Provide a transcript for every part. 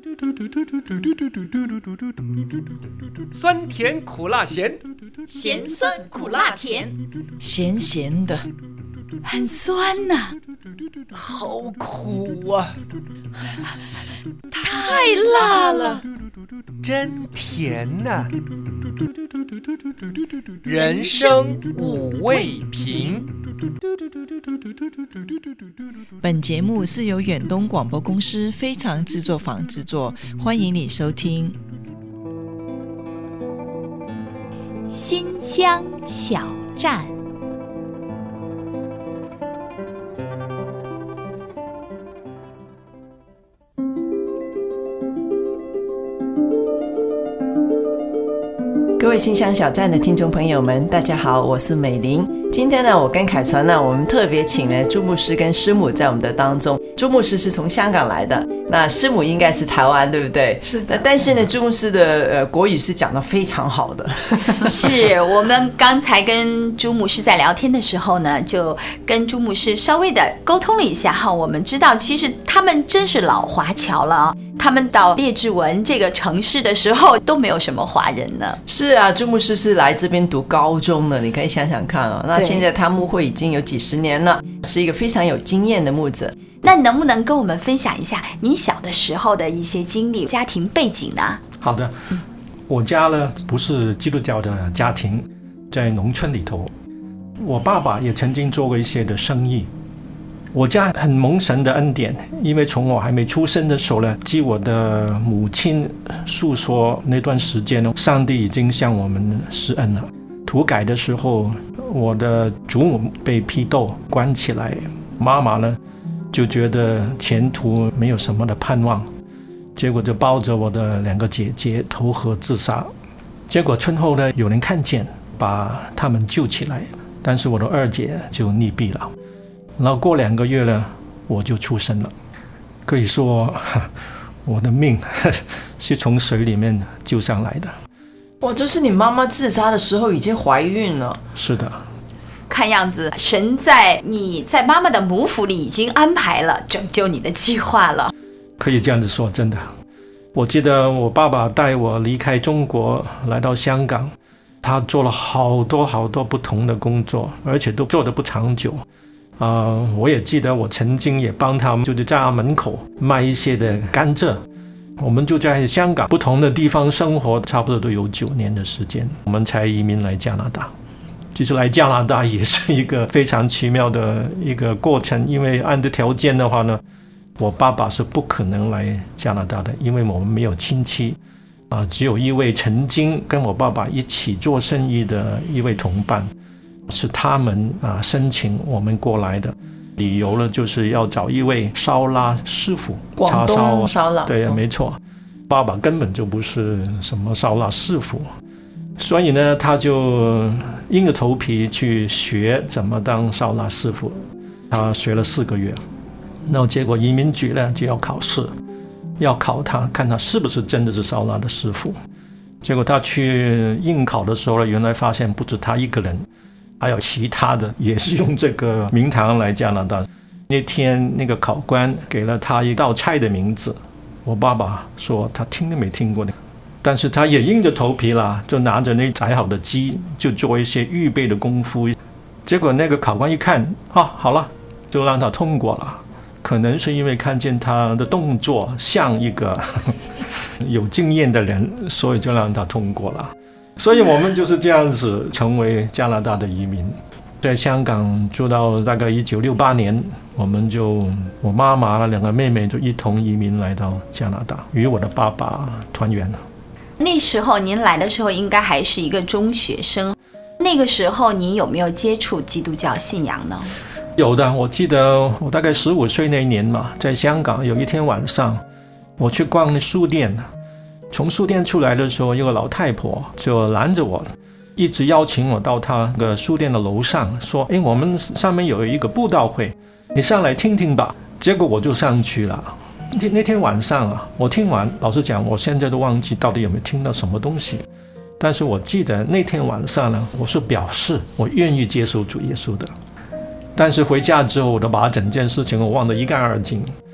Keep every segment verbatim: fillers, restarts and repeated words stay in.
酸甜苦辣咸， 咸酸苦辣甜， 咸咸的， 很酸呐、啊， 好苦啊， 太辣了， 真甜呐、啊。人生五味瓶。 本节目是由远东广播公司非常制作坊制作，欢迎你收听。 新乡小站。 各位新乡小站的听众朋友们，大家好，我是美玲。今天呢，我跟凯传呢，我们特别请了朱牧师跟师母在我们的当中。朱牧师是从香港来的，那师母应该是台湾，对不对？ 是的。 但是呢，朱牧师的呃国语是讲得非常好的。 是我们刚才跟朱牧师在聊天的时候呢，就跟朱牧师稍微的沟通了一下哈，我们知道其实他们真是老华侨了啊。他们到列治文这个城市的时候都没有什么华人呢。 是啊，朱牧师是来这边读高中的，你可以想想看哦。那现在他牧会已经有几十年了，是一个非常有经验的牧者。 那能不能跟我们分享一下您小的时候的一些经历、家庭背景呢？ 好的，我家呢不是基督教的家庭，在农村里头，我爸爸也曾经做过一些的生意。我家很蒙神的恩典，因为从我还没出生的时候呢，据我的母亲诉说那段时间呢，上帝已经向我们施恩了。土改的时候，我的祖母被批斗关起来，妈妈呢就觉得前途没有什么的盼望，结果就抱着我的两个姐姐投河自杀。结果春后呢，有人看见，把他们救起来，但是我的二姐就溺毙了。然后过两个月呢，我就出生了。可以说我的命是从水里面救上来的。 哇，就是你妈妈自杀的时候已经怀孕了。 是的。 看样子神在你在妈妈的母腹里已经安排了拯救你的计划了。 可以这样子说，真的。我记得我爸爸带我离开中国来到香港，他做了好多好多不同的工作，而且都做得不长久。呃，我也记得我曾经也帮他们，就是在门口卖一些的甘蔗。我们就在香港不同的地方生活，差不多都有九年的时间，我们才移民来加拿大。其实来加拿大也是一个非常奇妙的一个过程，因为按照条件的话呢，我爸爸是不可能来加拿大的，因为我们没有亲戚啊、呃，只有一位曾经跟我爸爸一起做生意的一位同伴。是他们啊申请我们过来的，理由呢就是要找一位烧腊师傅， 广东烧腊， 对，没错。爸爸根本就不是什么烧腊师傅，所以呢，他就硬着头皮去学怎么当烧腊师傅。他学了四个月，然后结果移民局呢就要考试，要考他，看他是不是真的是烧腊的师傅。结果他去应考的时候呢，原来发现不止他一个人。还有其他的也是用这个名堂来加拿大。那天那个考官给了他一道菜的名字，我爸爸说他听都没听过的，但是他也硬着头皮啦，就拿着那宰好的鸡就做一些预备的功夫。结果那个考官一看，啊，好了，就让他通过了。可能是因为看见他的动作像一个有经验的人，所以就让他通过了。所以我们就是这样子成为加拿大的移民，在香港住到大概一九六八年，我们就我妈妈两个妹妹就一同移民来到加拿大，与我的爸爸团圆了。 那时候您来的时候应该还是一个中学生，那个时候您有没有接触基督教信仰呢？ 有的，我记得我大概十五岁那一年嘛，在香港有一天晚上，我去逛那书店。从书店出来的时候，一个老太婆就拦着我，一直邀请我到她的书店的楼上，说：“哎，我们上面有一个布道会，你上来听听吧。”结果我就上去了。那天晚上啊，我听完，老实讲，我现在都忘记到底有没有听到什么东西。但是我记得那天晚上呢，我是表示我愿意接受主耶稣的。但是回家之后，我都把整件事情我忘得一干二净。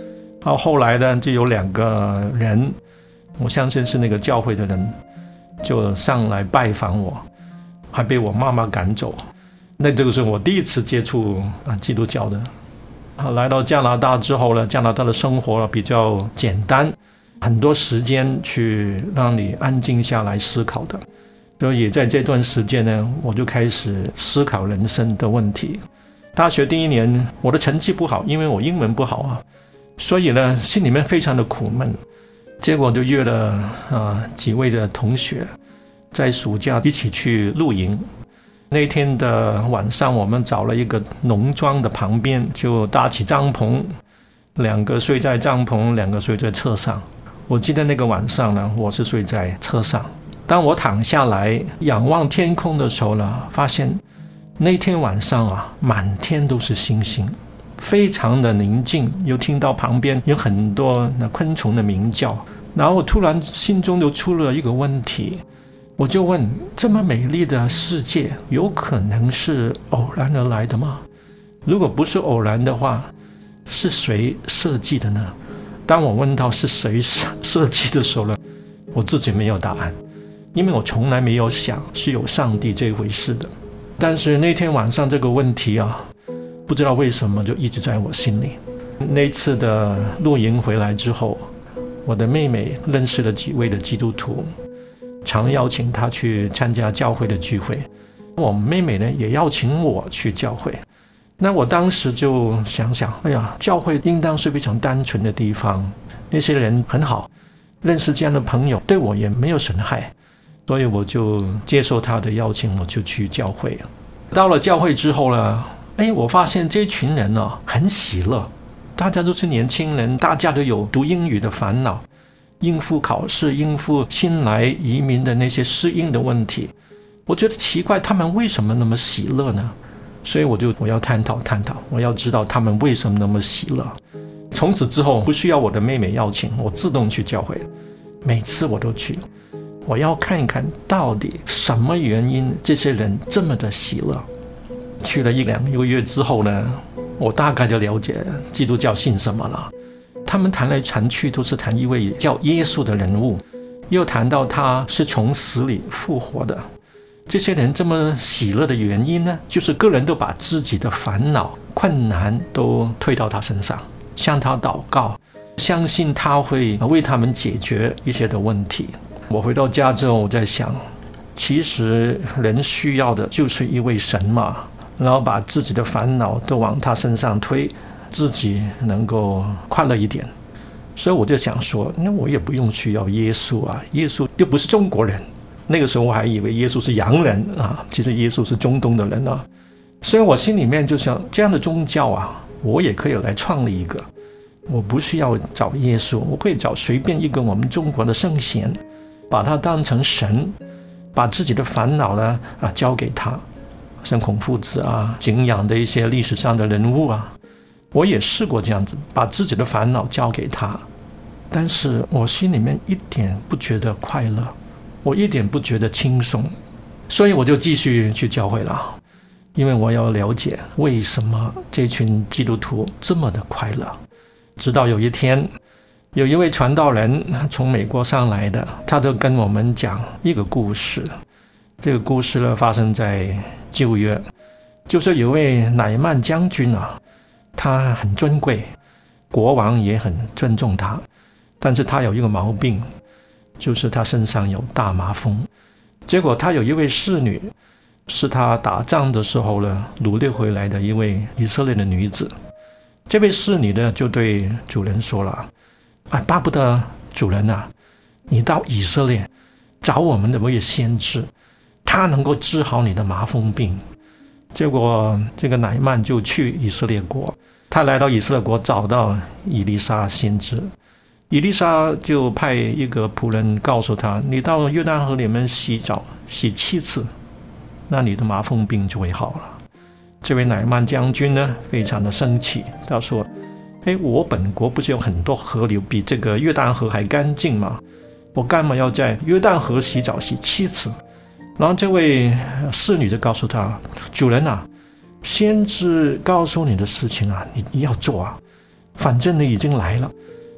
到后来呢，就有两个人，我相信是那个教会的人，就上来拜访我，还被我妈妈赶走。那这个是我第一次接触啊基督教的。来到加拿大之后呢，加拿大的生活比较简单，很多时间去让你安静下来思考的。所以在这段时间呢，我就开始思考人生的问题。大学第一年我的成绩不好，因为我英文不好啊，所以呢心里面非常的苦闷。结果就约了、呃、几位的同学在暑假一起去露营。那天的晚上，我们找了一个农庄的旁边，就搭起帐篷，两个睡在帐篷，两个睡在车上。我记得那个晚上呢，我是睡在车上。当我躺下来仰望天空的时候呢，发现那天晚上啊，满天都是星星，非常的宁静，又听到旁边有很多那昆虫的鸣叫。然后我突然心中就出了一个问题，我就问，这么美丽的世界有可能是偶然而来的吗？如果不是偶然的话，是谁设计的呢？当我问到是谁设计的时候呢，我自己没有答案，因为我从来没有想是有上帝这回事的。但是那天晚上这个问题啊，不知道为什么就一直在我心里。那次的露营回来之后，我的妹妹认识了几位的基督徒，常邀请她去参加教会的聚会。我妹妹呢也邀请我去教会。那我当时就想想，哎呀，教会应当是非常单纯的地方，那些人很好，认识这样的朋友对我也没有损害，所以我就接受她的邀请，我就去教会。到了教会之后呢，哎，我发现这群人呢、啊、很喜乐，大家都是年轻人，大家都有读英语的烦恼，应付考试，应付新来移民的那些适应的问题。我觉得奇怪，他们为什么那么喜乐呢？所以我就我要探讨探讨，我要知道他们为什么那么喜乐。从此之后不需要我的妹妹邀请，我自动去教会，每次我都去，我要看一看到底什么原因这些人这么的喜乐。去了一两个月之后呢，我大概就了解基督教信什么了。他们谈来谈去都是谈一位叫耶稣的人物，又谈到他是从死里复活的。这些人这么喜乐的原因呢，就是个人都把自己的烦恼困难都推到他身上，向他祷告，相信他会为他们解决一些的问题。我回到家之后，我在想，其实人需要的就是一位神嘛，然后把自己的烦恼都往他身上推，自己能够快乐一点。所以我就想说，那我也不用需要耶稣啊，耶稣又不是中国人。那个时候我还以为耶稣是洋人啊，其实耶稣是中东的人啊。所以我心里面就想，这样的宗教啊，我也可以来创立一个。我不需要找耶稣，我可以找随便一个我们中国的圣贤，把他当成神，把自己的烦恼呢啊交给他，像孔夫子啊，敬仰的一些历史上的人物啊，我也试过这样子，把自己的烦恼交给他，但是我心里面一点不觉得快乐，我一点不觉得轻松，所以我就继续去教会了，因为我要了解为什么这群基督徒这么的快乐。直到有一天，有一位传道人从美国上来的，他就跟我们讲一个故事。这个故事呢，发生在旧约，就是有位乃曼将军啊，他很尊贵，国王也很尊重他，但是他有一个毛病，就是他身上有大麻风。结果他有一位侍女，是他打仗的时候呢掳掠回来的一位以色列的女子。这位侍女呢就对主人说了，啊，巴不得主人啊，你到以色列找我们的位先知，他能够治好你的麻风病。结果这个乃曼就去以色列国，他来到以色列国，找到以利沙先知。以利沙就派一个仆人告诉他，你到约旦河里面洗澡，洗七次，那你的麻风病就会好了。这位乃曼将军呢非常的生气，他说，诶，我本国不是有很多河流比这个约旦河还干净吗？我干嘛要在约旦河洗澡洗七次？然后这位侍女就告诉他，主人啊，先知告诉你的事情啊，你要做啊，反正你已经来了，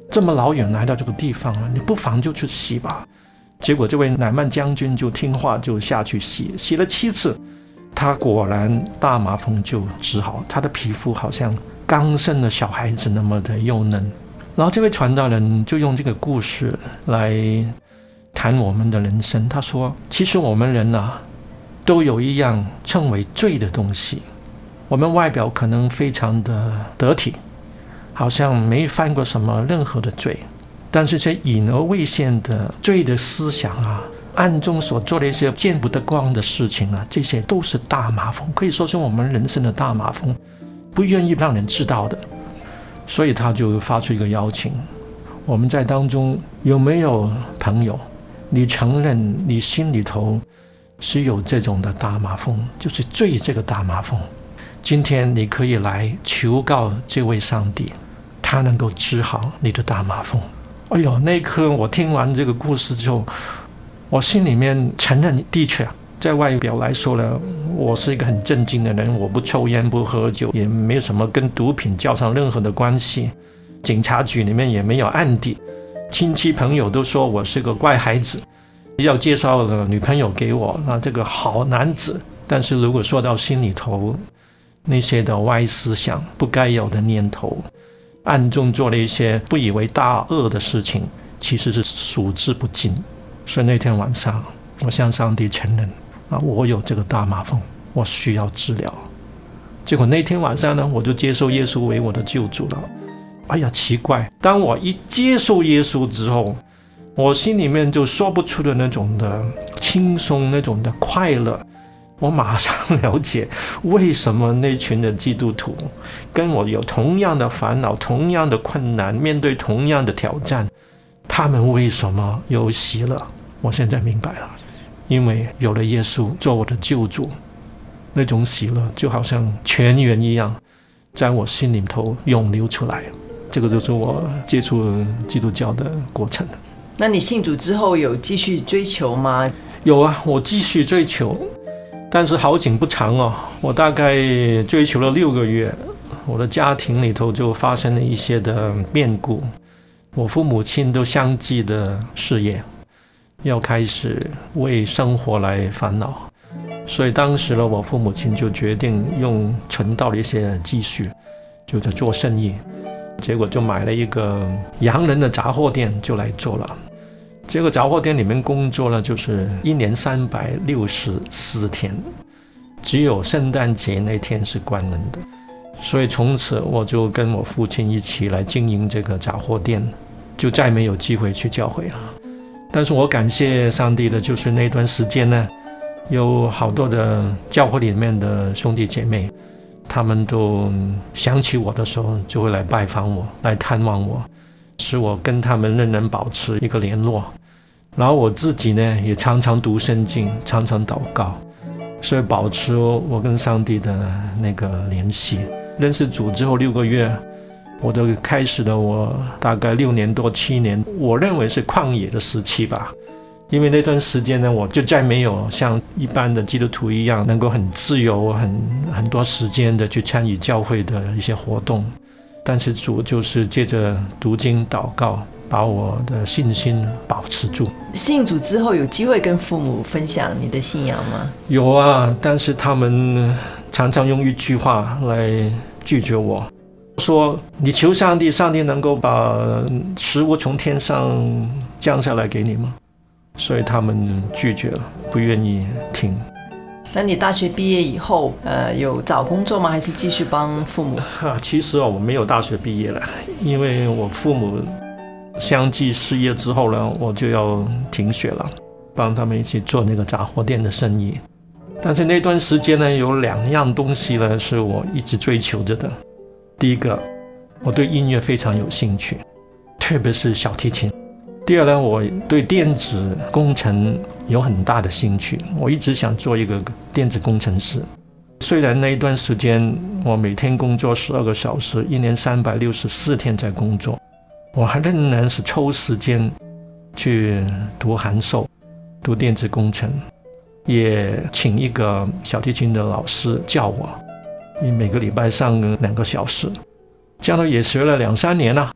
这么老远来到这个地方了，你不妨就去洗吧。结果这位乃曼将军就听话，就下去洗，洗了七次，他果然大麻风就治好，他的皮肤好像刚生的小孩子那么的幼嫩。然后这位传道人就用这个故事来谈我们的人生，他说其实我们人啊都有一样称为罪的东西，我们外表可能非常的得体，好像没犯过什么任何的罪，但是这隐而未现的罪的思想啊，暗中所做的一些见不得光的事情啊，这些都是大麻风，可以说是我们人生的大麻风，不愿意让人知道的。所以他就发出一个邀请，我们在当中有没有朋友，你承认你心里头是有这种的大麻风，就是罪这个大麻风，今天你可以来求告这位上帝，他能够治好你的大麻风。哎呦，那一刻我听完这个故事之后，我心里面承认，的确在外表来说呢，我是一个很正经的人，我不抽烟不喝酒，也没有什么跟毒品较上任何的关系，警察局里面也没有案底，亲戚朋友都说我是个乖孩子，要介绍了女朋友给我，那这个好男子。但是如果说到心里头那些的歪思想，不该有的念头，暗中做了一些不以为大恶的事情，其实是数之不尽。所以那天晚上我向上帝承认啊，我有这个大麻风，我需要治疗。结果那天晚上呢，我就接受耶稣为我的救主了。哎呀，奇怪，当我一接受耶稣之后，我心里面就说不出的那种的轻松，那种的快乐。我马上了解为什么那群的基督徒跟我有同样的烦恼，同样的困难，面对同样的挑战，他们为什么有喜乐。我现在明白了，因为有了耶稣做我的救主，那种喜乐就好像泉源一样，在我心里头涌流出来。这个就是我接触基督教的过程。 那你信主之后有继续追求吗？ 有啊，我继续追求，但是好景不长哦，我大概追求了六个月，我的家庭里头就发生了一些的变故，我父母亲都相继的事业，要开始为生活来烦恼，所以当时呢，我父母亲就决定用存到的一些积蓄，就在做生意，结果就买了一个洋人的杂货店就来做了。这个杂货店里面工作了，就是一年三百六十四天，只有圣诞节那天是关门的。所以从此我就跟我父亲一起来经营这个杂货店，就再没有机会去教会了。但是我感谢上帝的就是那段时间呢，有好多的教会里面的兄弟姐妹，他们都想起我的时候就会来拜访我，来探望我，使我跟他们仍然保持一个联络。然后我自己呢也常常读圣经，常常祷告，所以保持我跟上帝的那个联系。认识主之后六个月，我都开始了我大概六年多七年，我认为是旷野的时期吧。因为那段时间呢，我就再没有像一般的基督徒一样能够很自由很很多时间的去参与教会的一些活动，但是主就是借着读经祷告把我的信心保持住。 信主之后有机会跟父母分享你的信仰吗？ 有啊，但是他们常常用一句话来拒绝我，说你求上帝，上帝能够把食物从天上降下来给你吗？所以他们拒绝了，不愿意听。 那你大学毕业以后，呃，有找工作吗？还是继续帮父母？ 啊，其实我没有大学毕业了，因为我父母相继失业之后呢，我就要停学了，帮他们一起做那个杂货店的生意。但是那段时间呢，有两样东西呢是我一直追求着的。第一个，我对音乐非常有兴趣，特别是小提琴。第二呢，我对电子工程有很大的兴趣，我一直想做一个电子工程师。虽然那一段时间我每天工作十二个小时，一年三百六十四天在工作，我还仍然是抽时间去读函授，读电子工程，也请一个小提琴的老师教我，你每个礼拜上两个小时，这样也学了两三年了。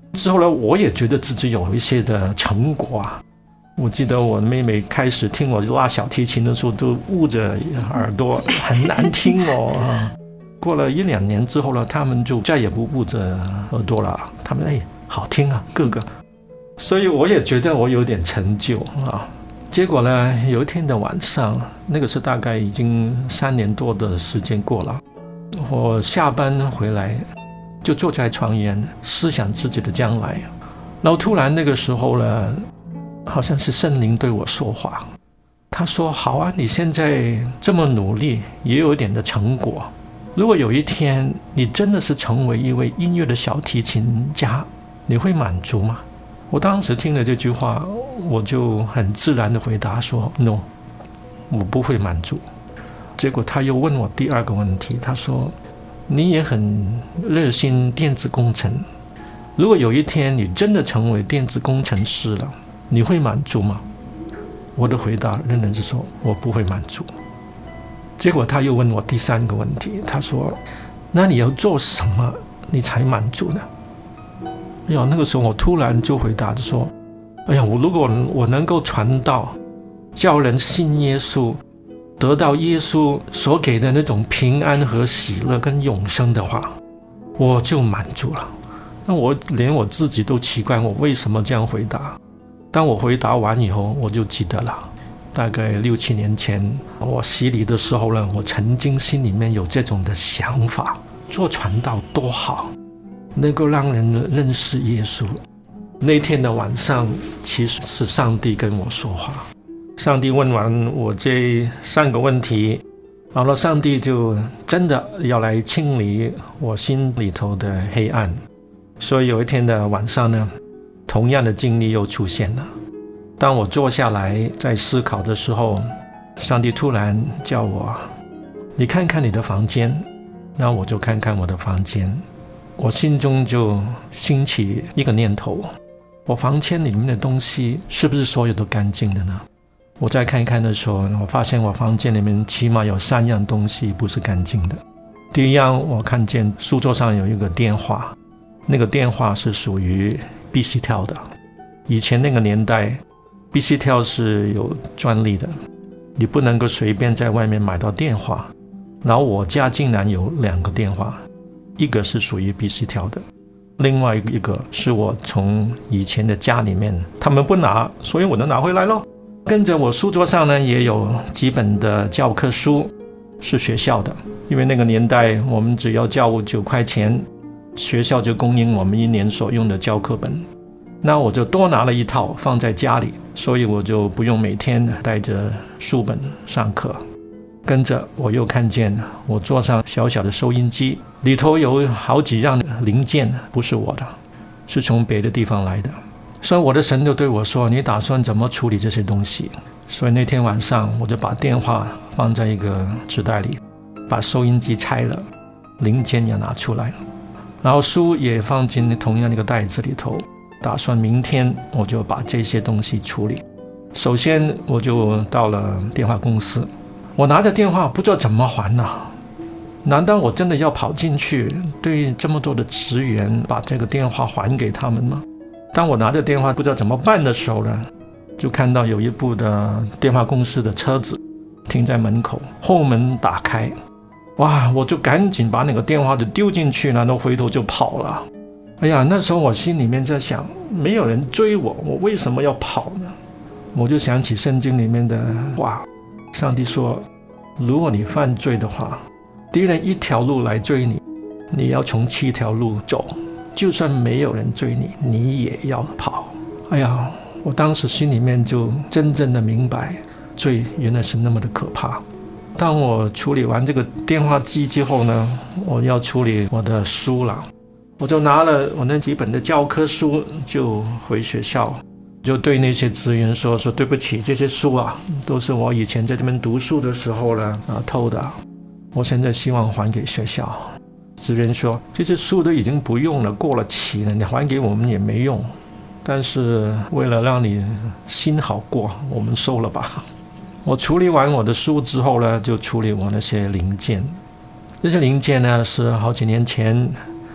之后呢，我也觉得自己有一些的成果啊。我记得我妹妹开始听我拉小提琴的时候，都捂着耳朵，很难听哦。过了一两年之后呢，他们就再也不捂着耳朵了。他们哎，好听啊，哥哥。所以我也觉得我有点成就啊。结果呢，有一天的晚上，那个是大概已经三年多的时间过了，我下班回来就坐在床沿思想自己的将来，然后突然那个时候呢，好像是圣灵对我说话，他说好啊，你现在这么努力，也有一点的成果，如果有一天你真的是成为一位音乐的小提琴家，你会满足吗？我当时听了这句话，我就很自然的回答说 no， 我不会满足。结果他又问我第二个问题，他说你也很热心电子工程，如果有一天你真的成为电子工程师了，你会满足吗？我的回答仍然是说我不会满足。结果他又问我第三个问题，他说那你要做什么你才满足呢？哎呀，那个时候我突然就回答着说，哎呀，我如果我能够传道，叫人信耶稣，得到耶稣所给的那种平安和喜乐跟永生的话，我就满足了。那我连我自己都奇怪我为什么这样回答。当我回答完以后，我就记得了，大概六七年前我洗礼的时候呢，我曾经心里面有这种的想法，做传道多好，能够让人认识耶稣。那天的晚上，其实是上帝跟我说话。上帝问完我这三个问题，然后上帝就真的要来清理我心里头的黑暗。所以有一天的晚上呢，同样的经历又出现了。当我坐下来在思考的时候，上帝突然叫我，你看看你的房间。那我就看看我的房间，我心中就兴起一个念头，我房间里面的东西是不是所有都干净的呢？我再看看的时候，我发现我房间里面起码有三样东西不是干净的。第一样，我看见书桌上有一个电话，那个电话是属于 B C 跳的。以前那个年代 B C 跳是有专利的，你不能够随便在外面买到电话。然后我家竟然有两个电话，一个是属于 B C 跳的，另外一个是我从以前的家里面，他们不拿，所以我能拿回来咯。跟着我书桌上呢也有几本的教科书，是学校的，因为那个年代我们只要交九块钱，学校就供应我们一年所用的教课本。那我就多拿了一套放在家里，所以我就不用每天带着书本上课。跟着我又看见我桌上小小的收音机，里头有好几样零件不是我的，是从别的地方来的。所以我的神就对我说，你打算怎么处理这些东西？所以那天晚上我就把电话放在一个纸袋里，把收音机拆了，零件也拿出来了，然后书也放进同样的一个袋子里头，打算明天我就把这些东西处理。首先我就到了电话公司，我拿着电话不知道怎么还呢、啊？难道我真的要跑进去对这么多的职员把这个电话还给他们吗？当我拿着电话不知道怎么办的时候呢，就看到有一部的电话公司的车子停在门口，后门打开，哇，我就赶紧把那个电话就丢进去，然后回头就跑了。哎呀，那时候我心里面在想，没有人追我，我为什么要跑呢？我就想起圣经里面的话，上帝说，如果你犯罪的话，敌人一条路来追你，你要从七条路走，就算没有人追你，你也要跑。哎呀，我当时心里面就真正的明白，罪原来是那么的可怕。当我处理完这个电话机之后呢，我要处理我的书了。我就拿了我那几本的教科书就回学校，就对那些职员说说对不起，这些书啊都是我以前在这边读书的时候呢啊偷的，我现在希望还给学校。职员说这些书都已经不用了，过了期了，你还给我们也没用，但是为了让你心好过，我们收了吧。我处理完我的书之后呢，就处理我那些零件。这些零件呢是好几年前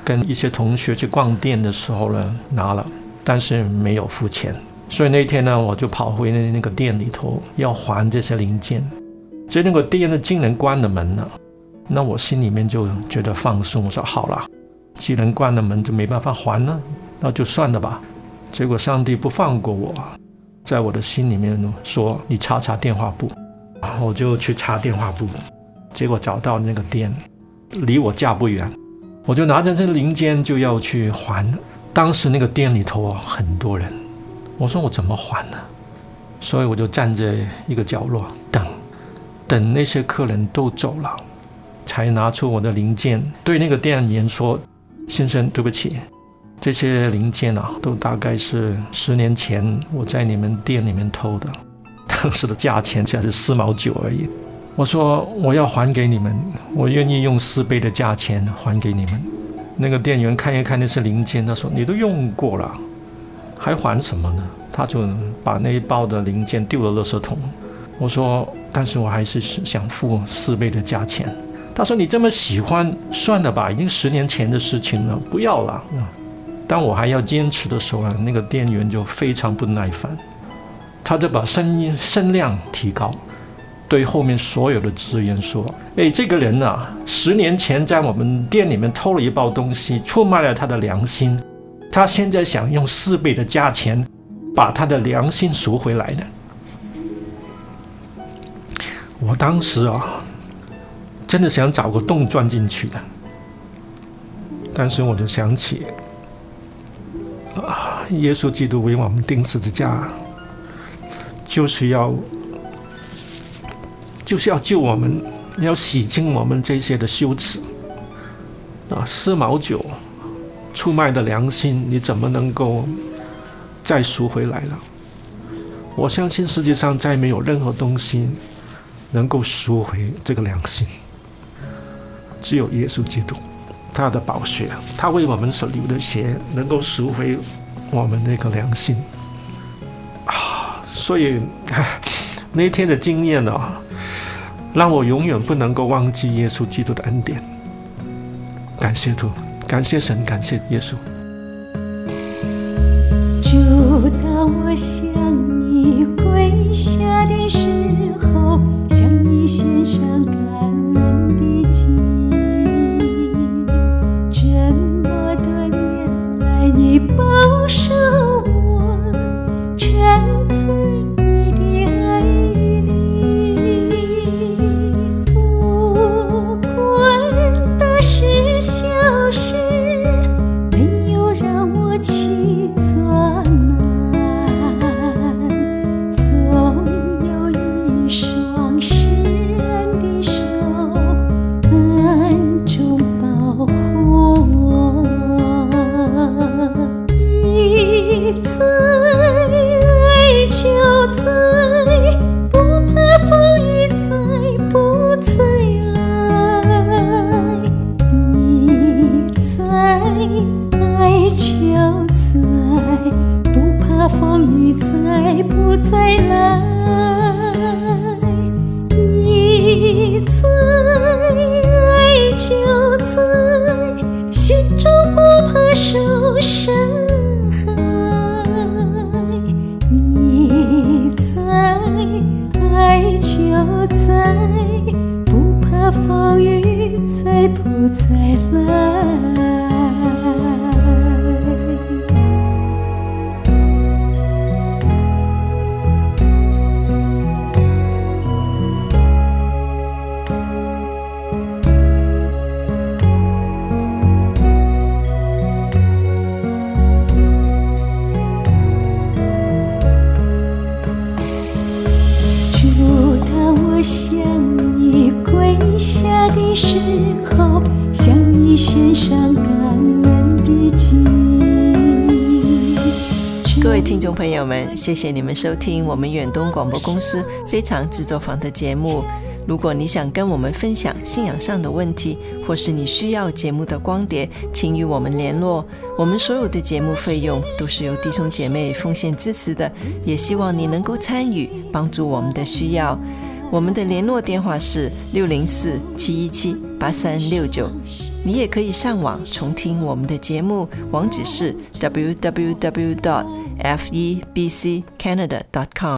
跟一些同学去逛店的时候呢拿了，但是没有付钱，所以那天呢我就跑回那个店里头要还这些零件。结果那个店呢竟然关了门了，那我心里面就觉得放松，我说好了，既然关了门就没办法还了，那就算了吧。结果上帝不放过我，在我的心里面说你查查电话簿，我就去查电话簿，结果找到那个店离我家不远，我就拿着这个零件就要去还。当时那个店里头很多人，我说我怎么还呢？所以我就站在一个角落等等那些客人都走了，才拿出我的零件对那个店员说，先生对不起，这些零件啊都大概是十年前我在你们店里面偷的，当时的价钱才是四毛九而已，我说我要还给你们，我愿意用四倍的价钱还给你们。那个店员看一看那些零件，他说你都用过了还还什么呢？他就把那一包的零件丢了垃圾桶。我说但是我还是想付四倍的价钱。他说你这么喜欢，算了吧，已经十年前的事情了，不要了。当我还要坚持的时候，那个店员就非常不耐烦，他就把声音声量提高，对后面所有的职员说，哎，这个人啊，十年前在我们店里面偷了一包东西，出卖了他的良心，他现在想用四倍的价钱把他的良心赎回来呢。我当时啊真的想找个洞钻进去的，但是我就想起啊，耶稣基督为我们钉十字架，就是要就是要救我们，要洗净我们这些的羞耻啊！四毛九出卖的良心，你怎么能够再赎回来了？我相信世界上再没有任何东西能够赎回这个良心，只有耶稣基督，他的宝血，他为我们所流的血能够赎回我们那个良心啊！所以那天的经验啊，让我永远不能够忘记耶稣基督的恩典。感谢主，感谢神，感谢耶稣。 主，当我向你跪下的时候，向你献上感恩的祭。这么多年来，你保守我，全在你的爱里。不管大事小事，没有让我去做难，总有一双施恩的手暗中保护我。你在，爱就在，不怕风雨再不再来。你在，爱就在，不怕风雨再不再来。你在，爱就在，心中不怕受伤害。你在，爱就在，不怕风雨再不再来。主，当我向你跪下的时候，向你献上感恩的祭。 各位听众朋友们，谢谢你们收听我们远东广播公司非常制作坊的节目。如果你想跟我们分享信仰上的问题，或是你需要节目的光碟，请与我们联络。我们所有的节目费用都是由弟兄姐妹奉献支持的，也希望你能够参与，帮助我们的需要。我们的联络电话是六零四七一七八三六九你也可以上网重听我们的节目，网址是 double-u double-u double-u dot f e b c canada dot com。